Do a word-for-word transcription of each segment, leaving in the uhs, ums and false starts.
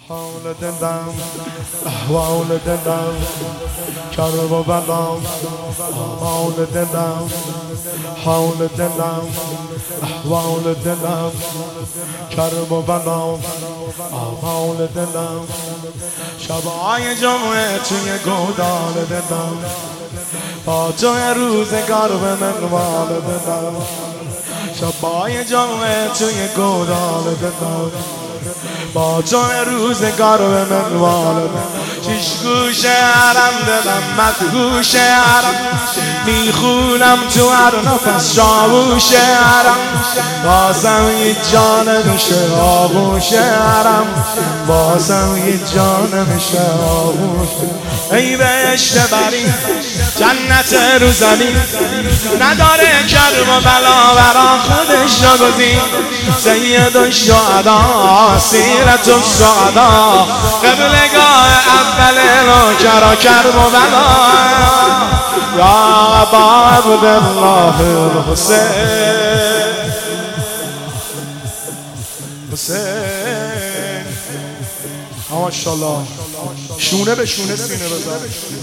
حال دلم احوال دلم کرب و بلام حال دلم حال دلم احوال دلم کرب و بلام حال دلم شبای جمعه توی گودال دلم با توی روزگار به منوال دلم شبای جمعه توی گودال دلم با تو روزگار به منوال شیش گوش حرم دلم مدهوش حرم میخونم تو هر نفس شاووش حرم بازم یه جان میشه آغوش حرم بازم یه جان میشه آغوش ای بهشت برین جنت رو زمین نداره کرب و بلا برا خودش نگزین سید الشهدا سیرت السعدا قبلگاه اول نوکرا کرب و بلا یا ابا عبدالله الحسین حسین ماشاءالله شونه به شونه سینه بزن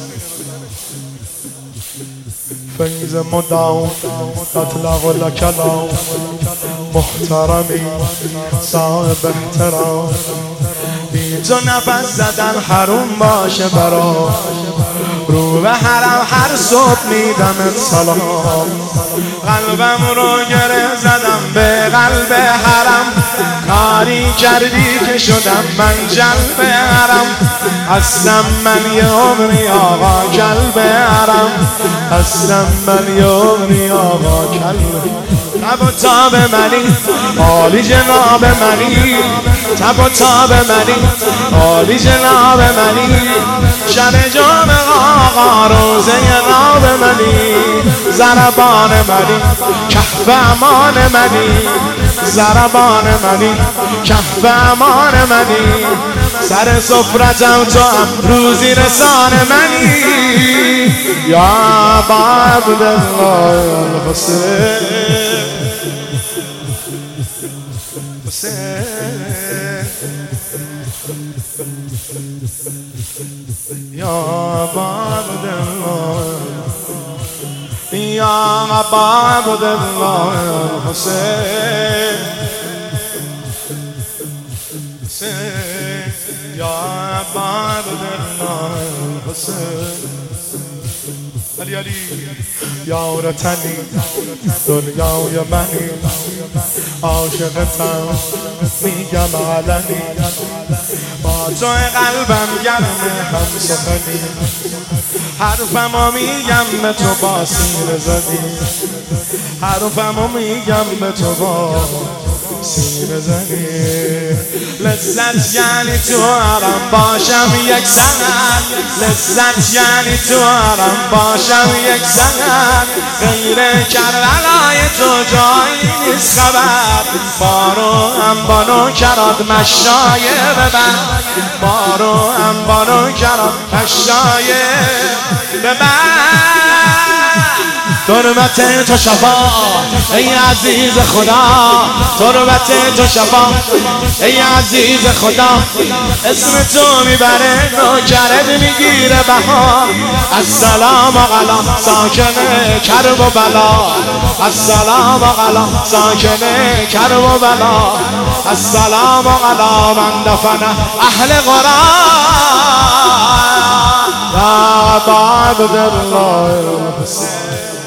فیض مدام اطلق لکلام محترمی صاحب احترام بی تو نفس زدن حروم باشه برا رو به حرم هر صبح میدم سلام قلبم رو گره زدم به قلب حرم کاری کردی که شدم من جلب حرم هستم من یه عمری آقا کلب حرم هستم من یه عمری آقا کلب تب و تاب منی عالی جناب منی تب و تاب منی عالی جناب منی شن جام آقا روزه ناب منی زربان منی کهف امان منی زربان منی کهف امان منی سر سفرتم تو هم روزی رسان منی یا ابا عبدالله الحسین یا ابا عبدالله یا ابا عبدالله الحسین یا ابا عبدالله الحسین علی علی یا رتنی دنیای منی عاشقتم میگم علنی با تو قلبم گرمه هم سخنی حرفمو میگم به تو با سینه زدی حرفمو میگم به تو با سینه زدی لذت یعنی تو حرم باشم یک سنت لذت یعنی تو حرم باشم یک سنت غیر کربلای تو جایی نیست خبر بارو هم بانو کراد مشایه ببر بارو هم بانو کراد مشایه ببر تربت تو شفا ای عزیز خدا تربت تو شفا ای عزیز خدا اسم تو میبره نوکرت میگیره بها السلام علی ساکن کرب و بلا السلام علی ساکن کرب و بلا السلام علی من دفن اهل قرآن یا ابا عبدالله الحسین